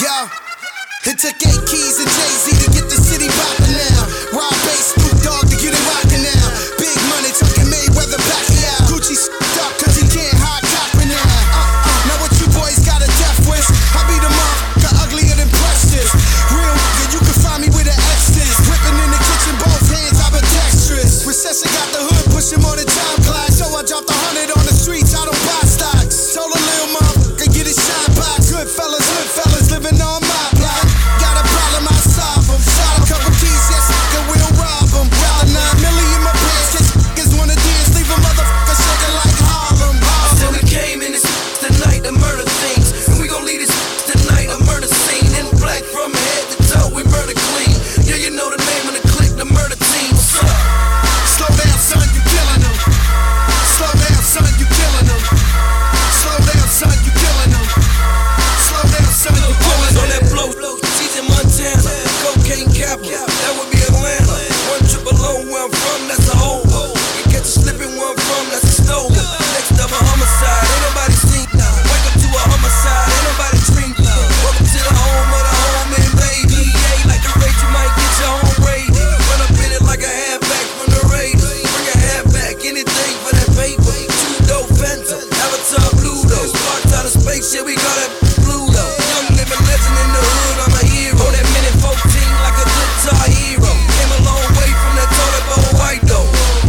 Yo, it took 8 keys and Jay-Z to get the city poppin' now. Rob Bass, Snoop Dogg to get it rockin' now. Big money talking Mayweather, Pacquiao. Gucci up cause he can't hide coppin' now. Now what you boys got a death wish? I be the motherfucker uglier than Precious. Real nigga, you can find me with an X's. Whippin' in the kitchen, both hands, I'm a dexterous. Recession got the hood pushing more than time clock. So I dropped 100 on the streets, I don't buy stocks. Told a little motherfucker, get his shine box. Good fellas living on my block. Got a problem, I solve them. Shot a couple keys, yes, nigga, we'll rob them. Got the 9 million in my pants, cause niggas wanna dance. Leave a motherfucker shaking like Harlem. So we came in this tonight to murder things. And we gon' leave this tonight a murder scene. In black from head to toe, we murder clean. Yeah, you know the name of the clique, the murder team. What's up? Slow down, son, you killing them. Slow down, son, you killing them. Slow down, son, you killing them. Slow down, son, you killing them. On that blow, she's in Montana. Cocaine capital, that would be Atlanta. 100 where I'm from, that's a hole. You catch a slipping where I'm from, that's a stolen. Next up a homicide, ain't nobody seen. Wake up to a homicide, ain't nobody dreamed. Welcome to the home of the home and baby. Yeah, like the raid, you might get your own raid. Run up in it like a halfback from the Raiders. Bring a halfback, anything for that paper. 2 dope Phantom, Avatar Pluto. Sparked out of space, yeah, we call that Pluto. Young living legend in the hood, I'm a hero. That minute 14 like a guitar hero. Came a long way from that toilet bowl white though.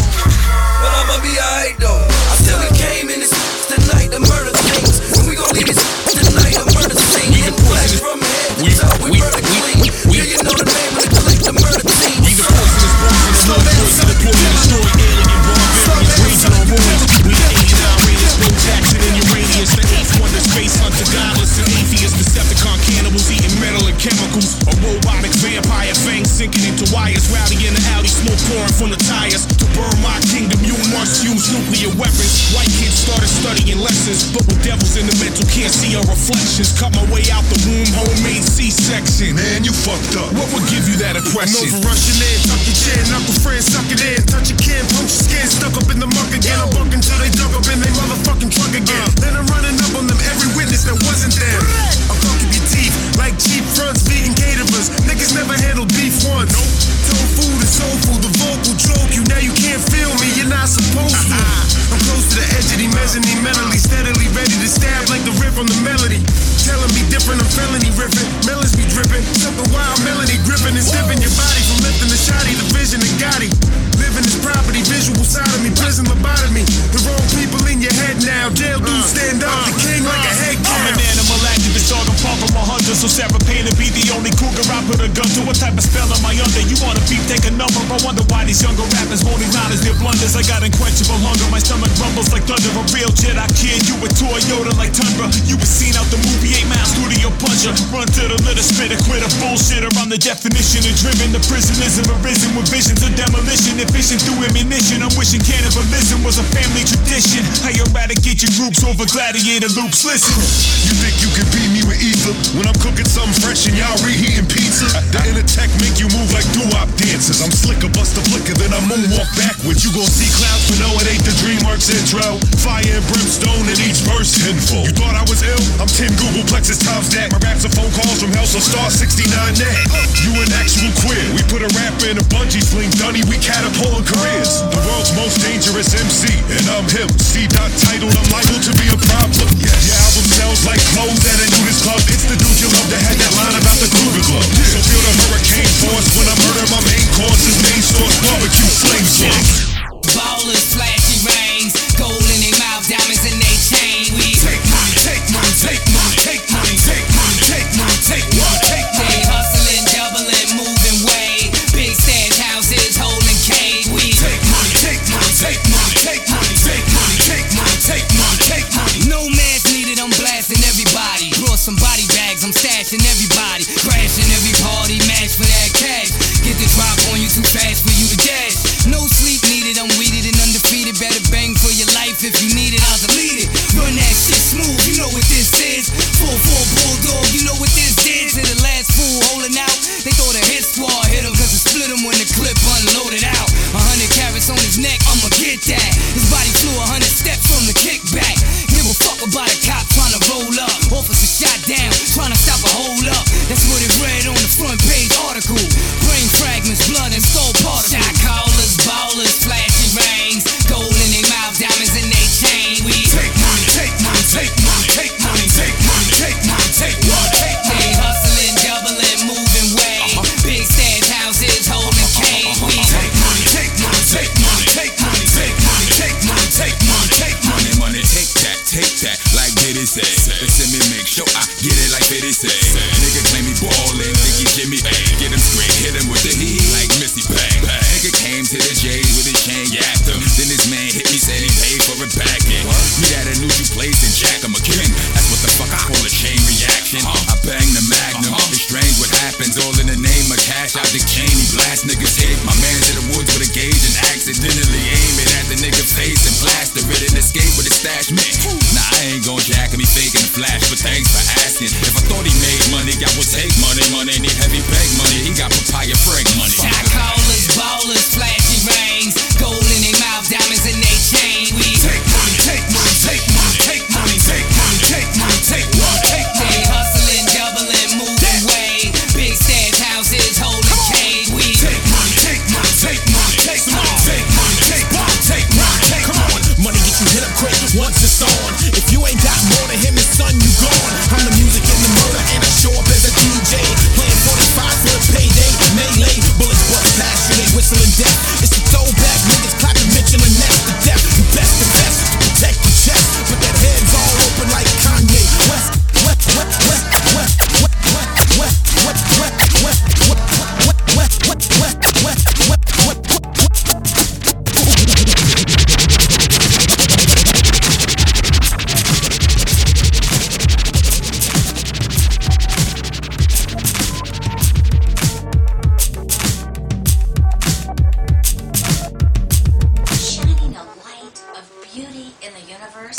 But I'ma be alright though. I still came in this tonight to murder things. And we gon' leave this tonight a murder scene. In black from head to toe, we murder clean. Yeah, you know the name of the clique, the murder team. We the poisonous boys in the hood, boys in the pool, destroy alien barbarians, raging on ruins. We the 89 raiders, no Jackson in Uranus. The 8th wonder, space hunter, godless and atheist, Decepticon cannibals eating metal and chemicals. A robotic vampire fang sinking into wires, rowdy in the alley, smoke pouring from the tires. To burn my kingdom, you must use nuclear weapons. White kids started studying lessons, but with devils in the mental can't see our reflections. Cut my way out the womb, homemade C-section. Man, you fucked up. What would give you that impression? No for rushing in, tuck your chin, knuckle friends, suck it in. Touch your kin, punch your skin, stuck up in the muck again. I'm bucking till they dug up in they motherfucking truck again. Then I'm running up on them, every witness that wasn't there. I'm fucking your teeth, like cheap fronts, vegan caterers. Niggas never handled beef once. Soul food is soul food, the vocal choke you. Now you can't feel me, you're not supposed to. I'm close to the edge of the mezzanine, mentally, steadily ready to stab like the riff on the melody. Telling me different, I'm felony ripping, melons be dripping. Something wild melody gripping and stiffing your body from lifting the shotty, the vision and Gotti. Living this property, visual side of me, prison lobotomy. The wrong people in your head now, jail dudes stand up, the king like a head count. I'm an animal activist, dog, I'm far from 100. So Sarah Payne to be the only cougar I put a gun to. What type of spell am I under? You wanna beef, take a number. I wonder why these younger rappers won't acknowledge their blunders. I got unquenchable hunger, my stomach rumbles like thunder. A real jet, I kid you with Toyota like Tundra. You was seen out the movie 8 Mile Studio Puncher. Run to the litter, spitter, quitter, bullshitter. I'm the definition of driven. The prisoners have arisen with visions of demolition. Efficient through ammunition. I'm wishing cannibalism was a family tradition. I eradicate your groups over gladiator loops. Listen, you think you can beat me with ether when I'm cooking something fresh and y'all reheating pizza? The inner tech make you move like doo-wop dancers. I'm slicker, bust a flicker, then I moonwalk backwards. You gon' see clouds, but no, it ain't the DreamWorks intro. Fire and brimstone in each verse tenfold. You thought I was ill? I'm 10 Google Plexes times that. My raps are phone calls from hell, so star 69 net. You an actual queer. We put a rapper in a bungee sling, Dunny, we catapulting careers. The world's most dangerous MC, and I'm him. C-Dot titled, I'm liable to be a problem. Yes. Your album sells like clothes at a nudist club. It's the dude you love that had that line about the Kruger Club. So feel the hurricane force when I murder my main course is main source barbecue flame sauce. Ballers, flashy rings, gold in their mouth, diamonds in their chain. We take money, take money, take money, take money, take money, take money, take money, take money. They hustling, doubling, moving way. Big stash houses, holding cake. We take money, take money, take money, take money, take money, take money, take money, take money. No man's needed, I'm blasting everybody. Brought some body bags, I'm stashing everybody. Crashing every party, match for that cash. Get the drop on you too fast for you to dash. No sleep needed, I'm weeded and undefeated. Better bang for your life if you need it, I'll delete it. Run that shit smooth, you know what this is. 4-4 bulldog, you know what this did. To the last fool holding out, they thought a hit squad hit him, cause it split him when the clip unloaded out. 100 carats on his neck, I'ma get that. His body flew 100 steps from the kickback. Give a fuck about a cop trying to roll up. Officer shot down, trying to stop a hold up. could fit an escape with a stash man. Nah, I ain't gon' jack and be faking the flash, but thanks for asking. If I thought he made money, I would take money. Money need heavy bag money. He got papaya Frank money. Shot callers, ballers, flashy rings, gold in their mouth, diamonds in their chain. We Take money, take money, take money, take money, take money, take money, take money, take money. they hustling, doubling, moving weight. Big stash houses, holding cage. We Take money, take money, take money, take money, take money, take money, take money, take Come on, money get you hit up quick once it's on. If you ain't got more than him, then son, you gone. I'm the music and the murder, and I show up as a DJ. Playing 45 for a payday, melee. Bullets bust past you, they whistling death. It's a throwback, niggas clapping, Michelin next to death. You best invest to protect your chest. Put that heads all open like Kanye West. Shining a light of beauty in the universe.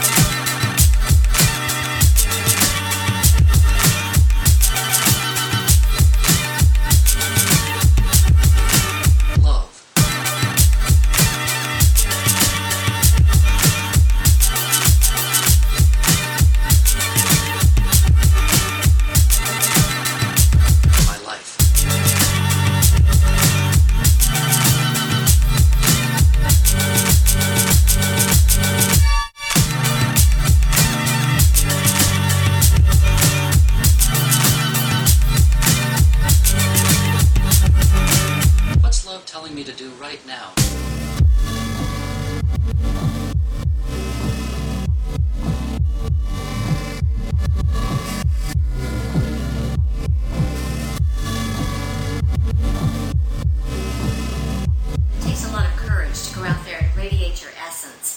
Love. My life. What's love telling me to do right now? It takes a lot of courage to go out there and radiate your essence.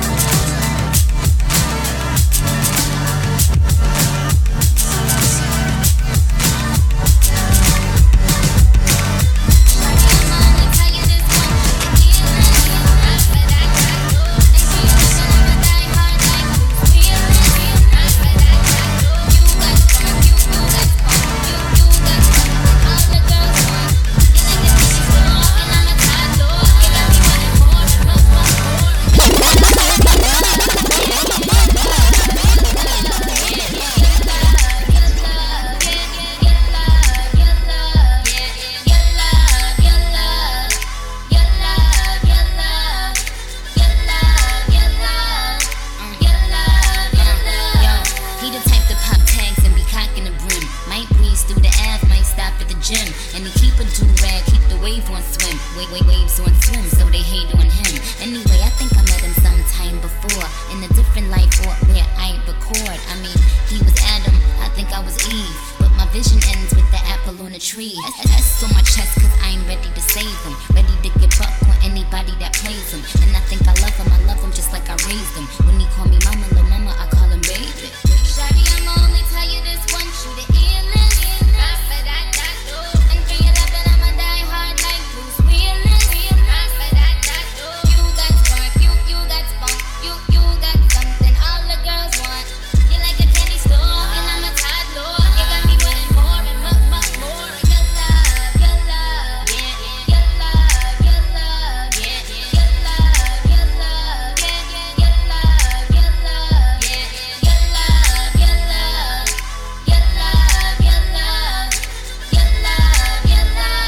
He the type to pop tags and be cocking the brim. Might breeze through the Ave, might stop at the gym. And he keep a do-rag, keep the wave on swim. Waves on swim, so they hate on him. Anyway, I think I met him sometime before. In a different life or where I record. I mean, he was Adam, I think I was Eve. But my vision ends with the apple on the tree. That's on my chest cause I ain't ready to save him. Ready to get buck on anybody that plays him. And I think I love him just like I raised him. When he call me mama, little mama, I call him baby. Shawty, I'ma only tell you this once, you the illest. And for your loving, I'ma die hard like Bruce Willis. You got spark, you got spunk, you got something all the girls want. You like a candy store, and I'm a toddler. You got me wanting more and much more. Your love, yeah, your love, yeah, your love, your love, yeah, your love, your love, yeah, your love, your love, your love, your love, your love, your love, your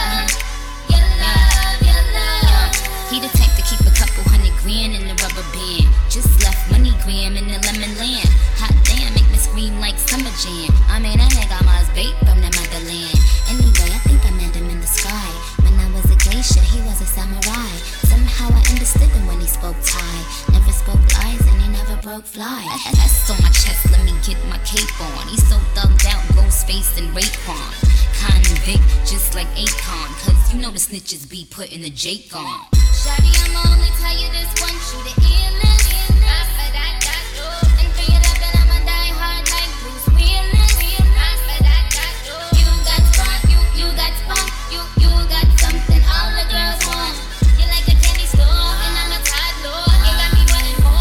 love, your love. He the type to keep a couple $100 in the rubber band. Just left MoneyGram in the lemon land. Hot damn, make me scream like Summer Jam. I mean, that nigga must be from the motherland. Anyway, I think I met him in the sky. When I was a geisha, he was a samurai. Somehow I understood him when he spoke Thai. Never spoke lies and he never broke fly. That's on my chest, let me get my cape on. He's so thugged out, Ghostface and Raekwon. Convict, just like Akon. Cause you know the snitches be putting the Jake on. Shawty, I'ma only tell you this once, you the illest. And for your loving, I'ma die hard like Bruce Willis. You got spark, you got spunk, you got something all the girls want. You like a candy store, and I'm a toddler. You got me wanting more.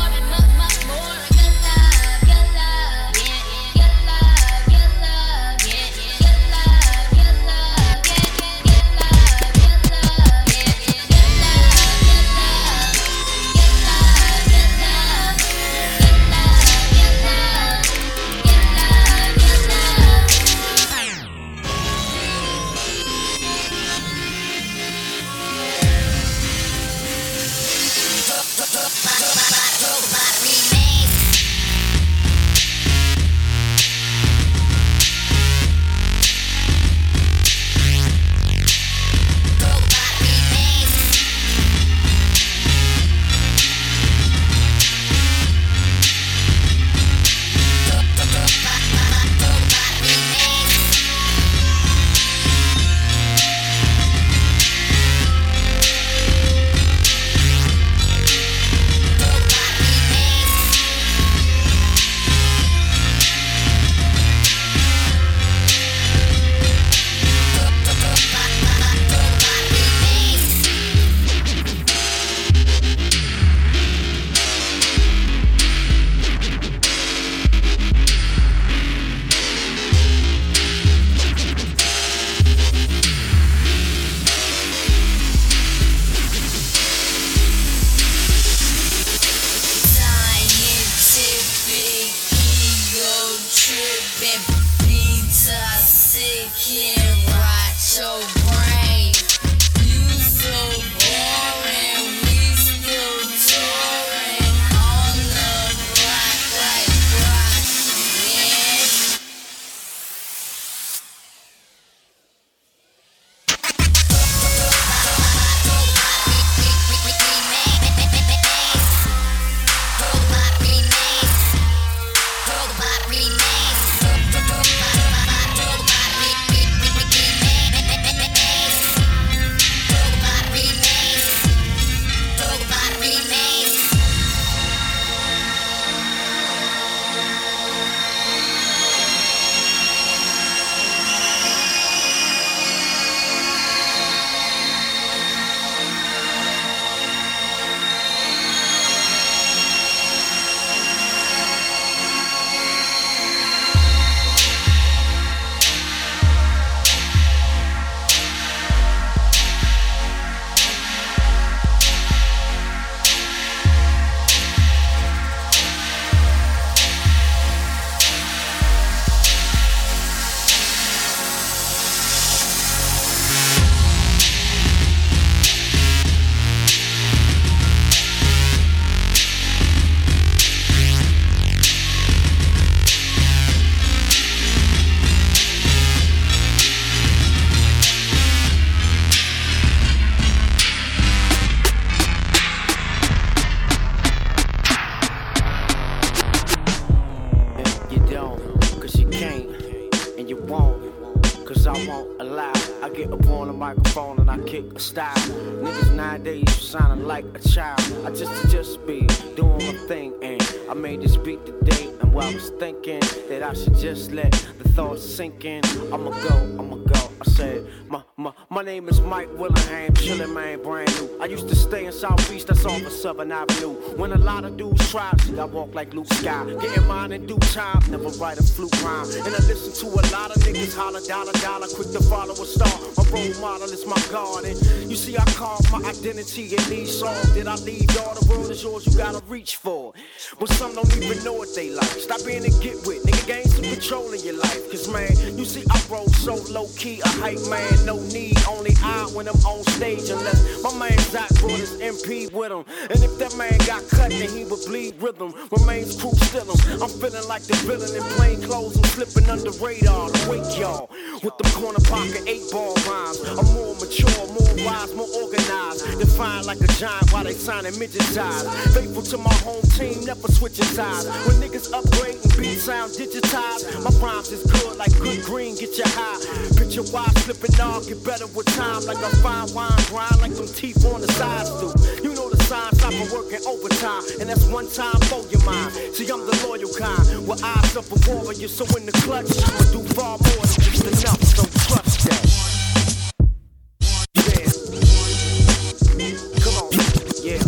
microphone and I kick a style. Niggas nowadays sounding like a child. I just be doing my thing, and I made this beat today. And while I was thinking that I should just let the thoughts sink in, I'ma go. I said, my name is Mike Willingham, chillin', man, brand new. I used to stay in Southeast, that's off of Southern Avenue. When a lot of dudes try, see, I walk like Luke Sky. Getting mine in due time, never write a flute rhyme. And I listen to a lot of niggas holler, dollar, quick to follow a star. My role model is my garden. You see, I carve my identity in these songs. Did I leave y'all? The world is yours, you gotta reach for. But some don't even know what they like. Stop being a get with, nigga, gain some control in your life. Cause man, you see, I roll so low key, a hype man, no need. Only I when I'm on stage, unless my man Zach brought his MP with him. And if that man got cut, then he would bleed rhythm. Remains crew still him. I'm feeling like the villain in plain clothes. I'm slipping under radar to wake y'all with the corner pocket 8-ball rhymes. I'm more mature, more wise, more organized. Defined like a giant while they signing midget ties. Faithful to my home team, never switching sides. When niggas upgrade and beats sound digitized, my rhymes is good like good green, get you high. Picture wide slipping off, get better with time. Like a fine wine grind, like them teeth on the sides do. You know the signs, stop for working overtime. And that's one time for your mind. See, I'm the loyal kind, with eyes up a warrior. So in the clutch, I do far more than just enough, so trust that. Yeah. Come on, yeah.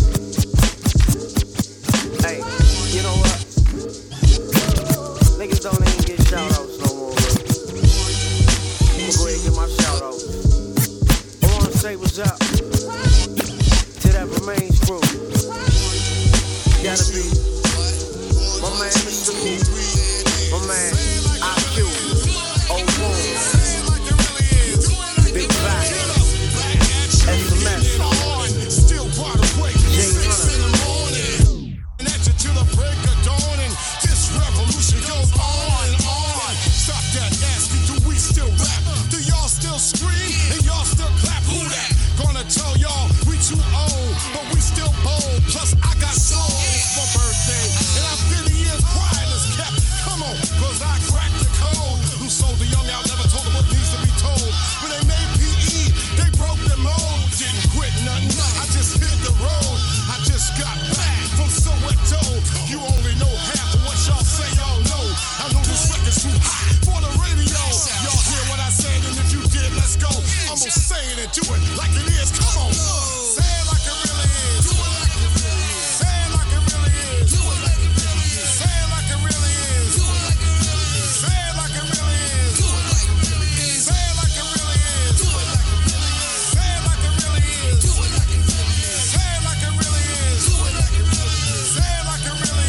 Hey, you know what? Niggas don't even get shout-outs no more, bro. I'm gonna go ahead and get my shout-outs. I wanna say what's up to that Remains crew. Gotta be my man Mr. Lee, my man IQ, Old Boom, Big Black, SMS, Jay Hunter. And at you till the break of dawn, and this revolution goes on and on. Stop that asking, do we still rap? Do y'all still scream and y'all still clap? Who that? Gonna tell y'all we too old, but we still bold. Plus I got soul for birthday, and I'm 50 years quiet as kept. Come on, cause I cracked the code. Who sold the young out, never told them what needs to be told. When they made PE, they broke the mold. Didn't quit nothing, I just hit the road. I just got back from Soweto. You only know half of what y'all say y'all know. I know this record's too hot for the radio. Y'all hear what I said, and if you did, let's go. I'm gonna say it and do it like it is. Come on, say it like it really is. Say it like it really is. Say it like it really is. Say it like it really is. Say it like it really is. Say it like it really is. Say it like it really is. Say it like it really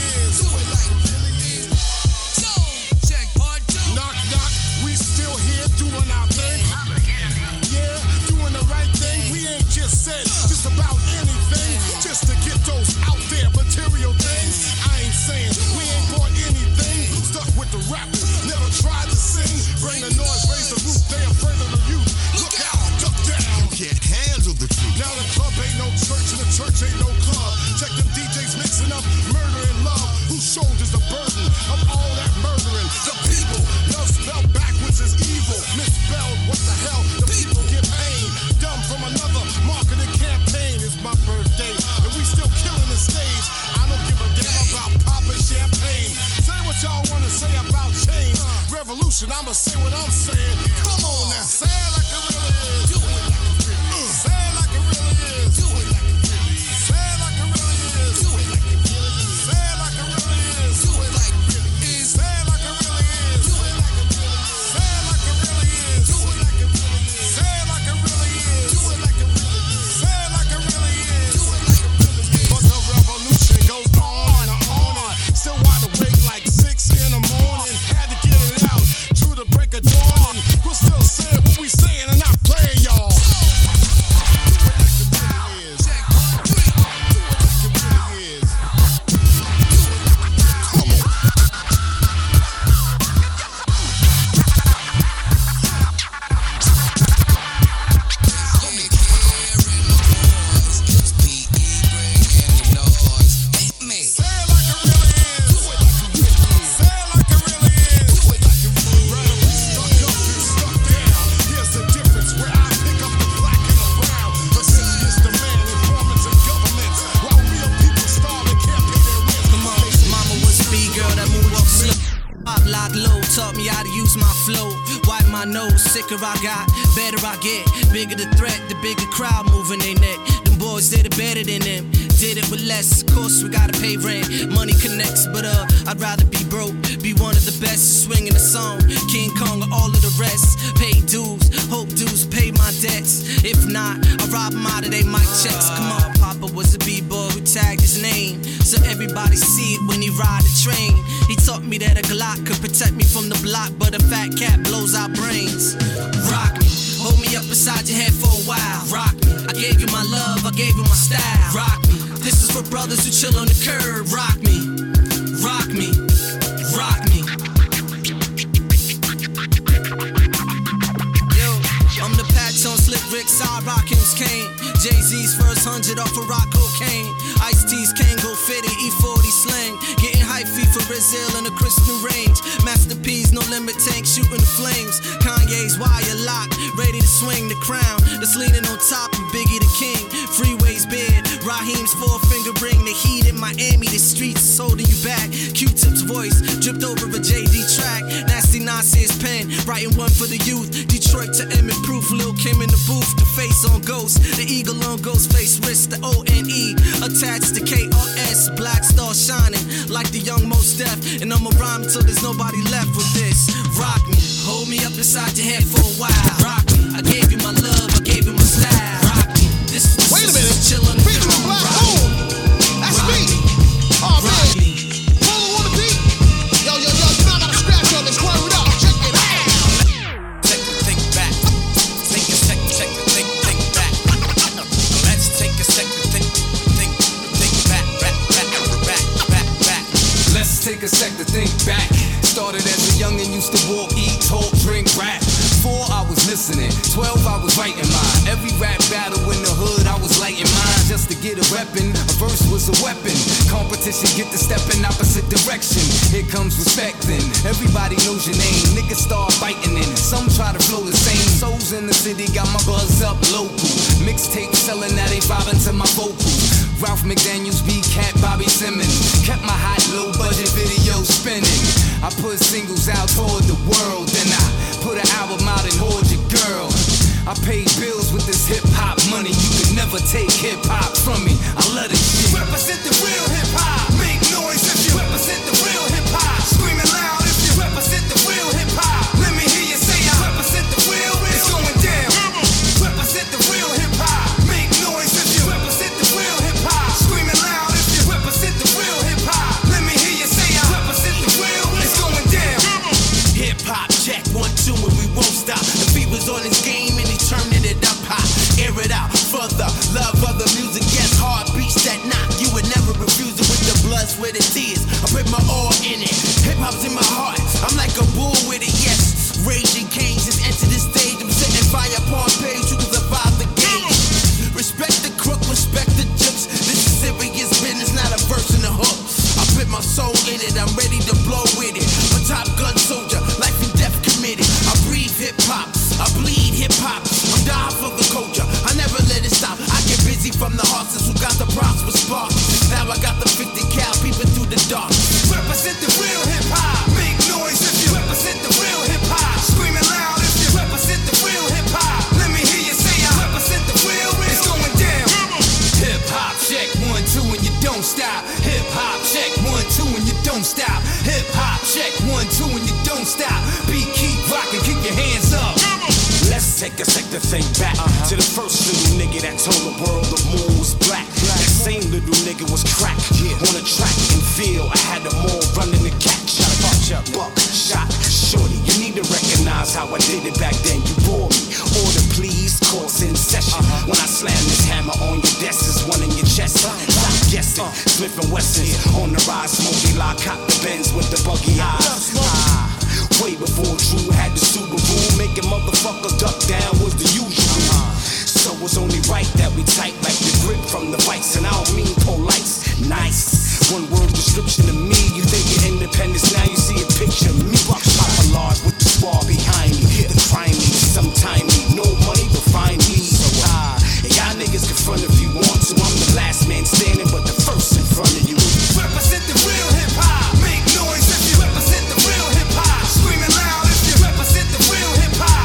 is. Check part 2. Knock, knock, we still here doing our thing. Yeah, doing the right thing. We ain't just said just about anything, just to get those out there material things. I ain't saying we ain't bought anything. Stuck with the rappers, never tried to sing. Bring the noise, raise the roof. They afraid of the youth. Look out, duck down. Can't handle the truth. Now the club ain't no church and the church ain't no club. Check them DJs mixing up murder and love. Whose shoulders the burden of all that murdering? The people. Love spelled backwards is evil. Misspelled, what the hell? The people get pain. Dumb from another marketing campaign. It's my birthday and we still killing the stage. I don't give a damn about popping champagne. Say what y'all wanna say about change. Revolution, I'ma say what I'm saying. Come on now, say it like it really is. Say it like it really is. Say it like it really is. Say it like it really is. Say it like it really is. Say it like it really is. Say it like it really is. Say it like it really is. Say it like it really is. But the revolution goes on and on. Still wide awake like 6 in the morning. Had to get it out through the break of dawn. We'll still say what we saying and not playing y'all. Say it like it really is. I know, sicker I got, better I get. Bigger the threat, the bigger crowd moving their neck. Them boys did it better than them, did it with less. Of course we gotta pay rent, money connects, but I'd rather be broke, be one of the best, swinging a song, King Kong or all of the rest. Pay dues, hope dues, pay my debts. If not, I rob them out of they mic checks. Come on, Papa was a b-boy who tagged his name, so everybody see it when he ride the train. He taught me that a Glock could protect me from the block, but a fat cat blows out brains. Rock me, hold me up beside your head for a while. Rock me, I gave you my love, I gave you my style. Rock me, this is for brothers who chill on the curb. Rock me, rock me, rock me. Yo, I'm the patch on Slick Rick, side Rackham's Kane. Jay-Z's first 100 off of rock cocaine. Ice-T's Kango fitted, E40 slang. Getting hype feet for Brazil in a crisp new range. Master P's, no limit tank, shooting the flames. Kanye's wire lock, ready to swing the crown. That's leaning on top of Biggie the King. Freeway's bed, Raheem's four-finger ring. The heat in Miami, the streets is holding you back. Q-Tip's voice dripped over a JD track. Nasty Nasir's pen, writing one for the youth. Detroit to Emmett Proof, Lil Kim in the booth. The face on Ghost, the eagle on Ghostface wrist, the O-N-E attached to K-R-S. Black star shining like the young Mos Def. And I'ma rhyme till there's nobody left with this. Rock me, hold me up inside your head for a while. Rock me, I gave you my love, I gave you my style. Rock me, this is Wait a minute, chillin'. featuring Black Hole. That's me. Oh man, Polo on the beat. Yo, you know I gotta scratch on this. Word up, check it out. Take the thing back. Take a sec, think back. Let's take a sec to think back. Let's take a sec to think back. Started as a youngin', used to walk, eat, talk, drink, rap. 4 I was listening, 12 I was writing mine. Every rap battle in the hood I was lighting mine. Just to get a weapon, a verse was a weapon. Competition get to step in opposite direction. Here comes respect then, everybody knows your name. Niggas start biting in, some try to flow the same. Souls in the city got my buzz up local. Mixtape selling, now they vibing to my vocals. Ralph McDaniels, B-Cat, Bobby Simmons. Kept my hot low budget video spinning. I put singles out toward the world, then I put an album out and hold your girl. I paid bills with this hip-hop money. You could never take hip-hop from me. I love this shit. Represent the real hip-hop. Make noise if you represent the real hip-hop. Screaming loud if you represent the real hip-hop. Let me hear you say I represent the real. It's going down. Represent the real hip-hop. Make noise if you represent the real hip-hop. Screaming loud if you represent the real hip-hop. Let me hear you say I represent the real. It's going down. Hip-hop check 1, 2 and we won't stop. The beat was on his game and he turning it up hot. Air it out further. Love other music, yes, hard beats that knock. You would never refuse it with the blood, sweat and tears. I put my all in it. Hip-hop's in my heart. I'm like a bull with it, yes. Raging Canes just enter the stage. I'm setting fire upon page. You can survive the game. Respect the crook, respect the jokes. This is serious business, not a verse in the hook. I put my soul in it, I'm ready to blow with it. A Top Gun soldier, life and death committed. I breathe hip-hop, I bleed hip-hop. I'm dying for the culture, I never let it stop. I get busy from the horses who got the prosperous spark. Now I got the 50 cal peeping through the dark. Represent the real hip-hop. Make noise if you represent the real hip-hop. Screaming loud if you represent the real hip-hop. Let me hear you say I represent the real. It's going down. Hip-hop check 1, 2 and you don't stop. Hip-hop check 1, 2 and you don't stop. Hip-hop check 1, 2 and you don't stop. Beat keep rocking, keep your hands up. Let's take a sec to think back to the first little nigga that told the world the moon was black. That same little nigga was crack on a track and field. I had them all running the catch. Buck, shot, shorty. You need to recognize how I did it back then. You bore me. Order please, course in session. When I slam this hammer on your desk, it's one in your chest. Stop guessing. Smith & Wesson on the rise, smoky lock, cop the Benz with the buggy eyes. Way before Drew had the Subaru, making motherfuckers duck down was the usual. So it's only right that we tight like the grip from the vice, and I don't mean polite, nice. One word description of me, you think you're independence, now you see a picture of me. Papa large with the spar behind me, the crime me, sometime me, no money but find me. So y'all niggas can front if you want to, I'm the last man standing, but the first in front of you. Represent the real hip-hop, make noise if you represent the real hip-hop. Screaming loud if you represent the real hip-hop.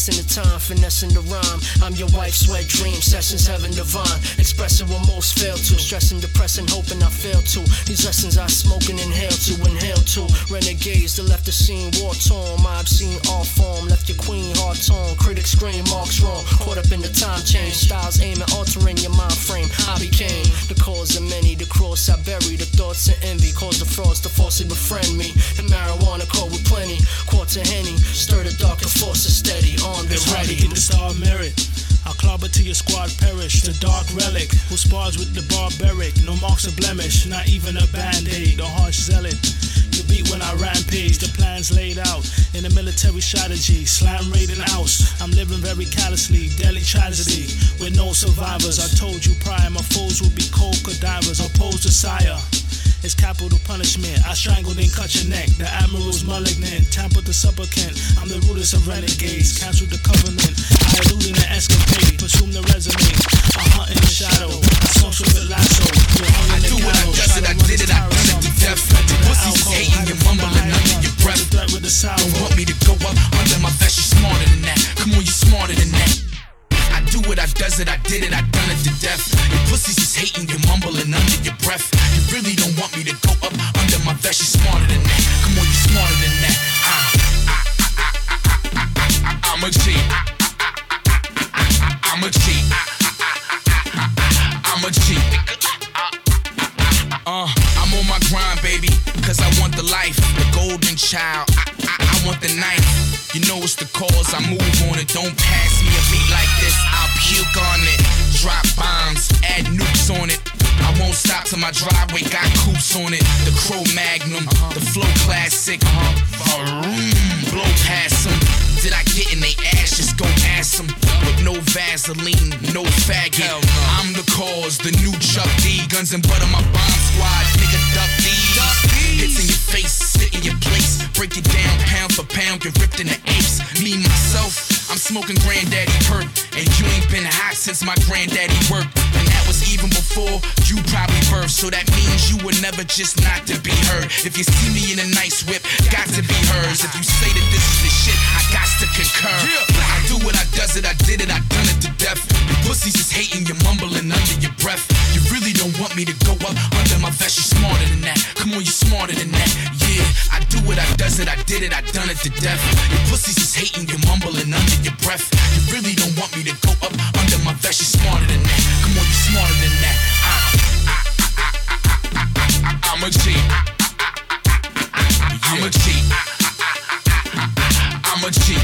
Pressing the time, finessing the rhyme. I'm your wife's wet dream, sessions heaven divine. Expressing what most fail to. Stressing, depressing, hoping I fail to. These lessons I smoke and inhale to. Renegades that left the scene war torn. My obscene art form left your queen hard torn. Critics scream, marks wrong. Caught up in the time change. Styles aiming, altering your mind frame. I became the cause of many. The cross I bury. The thoughts and envy cause the frauds to falsely befriend me. The marijuana caught with plenty. Quarts of Henny. Stir the darker forces steady. Armed and ready. Get the star merit. I'll clobber till your squad perish. The dark relic who spars with the barbaric. No marks of blemish, not even a band-aid or harsh zealot. You beat when I rampage. The plans laid out in a military strategy. Slam raid and oust. I'm living very callously. Deadly tragedy with no survivors. I told you prior, my foes will be cold cadavers. Opposed to sire. It's capital punishment. I strangled and cut your neck. The admiral's malignant. Tampered the supplicant. I'm the rudest of renegades. Cancelled the covenant. I eluded an escapade. Presume the resume. I hunt in the shadow. I social with lasso. I do what I does it. I did it. I done it to death. Pussies hating. You're mumbling under your breath. Don't want me to go up under my vest. You're smarter than that. Come on, you're smarter than that. I do what I does it, I did it, I done it to death. Your pussies is hating, you're mumbling under your breath. You really don't want me to go up under my vest, you're smarter than that. Come on, you're smarter than that. I'm a G. I'm a G. I'm a G. I'm on my grind, baby, cause I want the life, the golden child. I want the knife. You know it's the cause, I move on it. Don't pass me a beat like this, I'll puke on it. Drop bombs, add nukes on it. I won't stop till my driveway got coops on it. The Crow Magnum, the Flow Classic. Blow past them. Did I get in they ass? Just go ask them. With no Vaseline, no faggot. I'm the cause, the new Chuck D. Guns and butter, my bomb squad. Nigga, duck these. Hits in your face, sit in your place. Break it down pound for pound, get ripped in the apes. Me, myself, I'm smoking granddaddy perp. And you ain't been hot since my granddaddy worked. And that was even before you probably birthed. So that means you were never just not to be heard. If you see me in a nice whip, got to be hers. If you say that this is the shit, I got to concur. I do what I does it, I did it, I done it to death. Your pussies is hating, you're mumbling under your breath. You really don't want me to go up under my vest, you're smarter than that. Come on, you're smarter than that. Yeah, I do what I does it, I did it, I done it to death. Your pussies is hating, you're mumbling under your breath. You really don't want me to go up under my vest, you're smarter than that. Come on, you're smarter than that. I'm a G. I'm a G. I'm a G.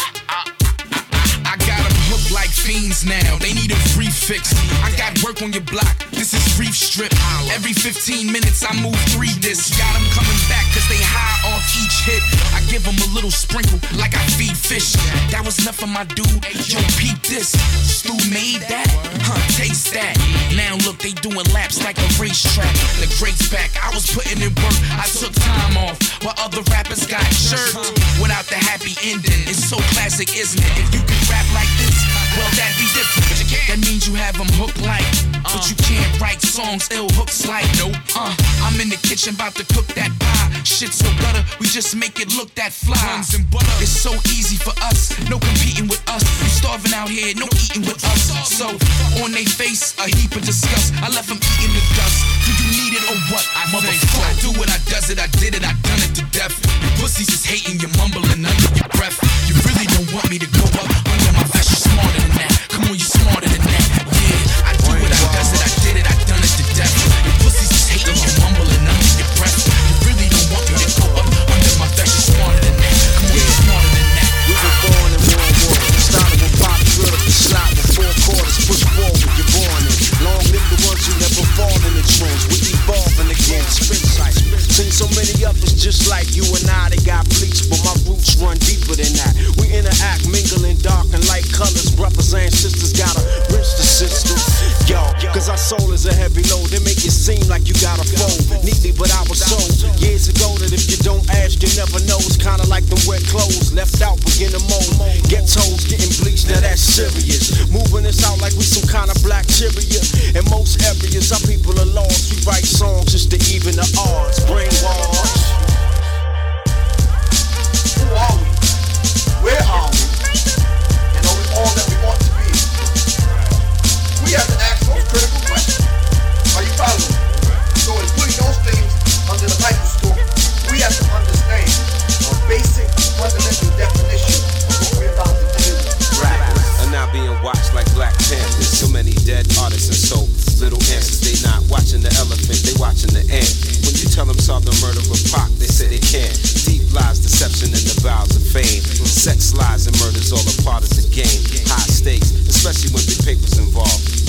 I got them hooked like fiends now. They need a free fix. I got work on your block. This is Reef Strip. Every 15 minutes I move 3 discs. Got them coming back cause they high off each hit. I give them a little sprinkle like I feed fish. That was enough for my dude. Yo, peep this. Stu made that. Taste that. Now look, they doing laps like a racetrack. The greats back. I was putting in work. I took time off while other rappers got jerked without the happy ending. It's so classic, isn't it? If you could rap like this, well, that'd be different. That means you have them hooked like, but you can't write songs ill hooks like. Nope. I'm in the kitchen about to cook that pie. Shit so butter, we just make it look that fly. It's so easy for us, no competing with us. You starving out here, no eating with us. So on they face, a heap of disgust. I left them eating the dust. Do you need it or what? Motherfucker, I do what I does it, I did it, I done it to death. Your pussies is hating, you're mumbling under your breath. You really don't want me to go up under my vest, you're smarter than that. Come on, you're smarter than that. Yeah, I do what I does it, I did it, I done it to death. Your pussies is hating, you're mumbling under your breath. You really don't want me to go up under my vest, you're smarter than that. Come on, you're smarter than that. We were born in World War. Started with pop, drill, slot with 4 quarters. Push forward, you're born in. Long live the ones who never fall in the trench. We evolving again, spin sight. Seen so many others just like you and I. They got bleached, but my roots run deeper than that. We interact, mingling dark and light colors. Brothers and sisters gotta rinse the system. Yo, cause our soul is a heavy load. They make it seem like you gotta fold neatly, but I was sold years ago that if you don't ask, you never know. It's kinda like them wet clothes left out, begin to mold. Ghettos getting bleached, now that's serious. Moving us out like we some kind of black Syria. In most areas, our people are lost. We write songs just to even the odds. Brainwash. Who are we? Where are we? the murder of Pac, they say they can't. Deep lies, deception in the bowels of fame. Sex, lies, and murders all a part of the game. High stakes, especially when big papers involved.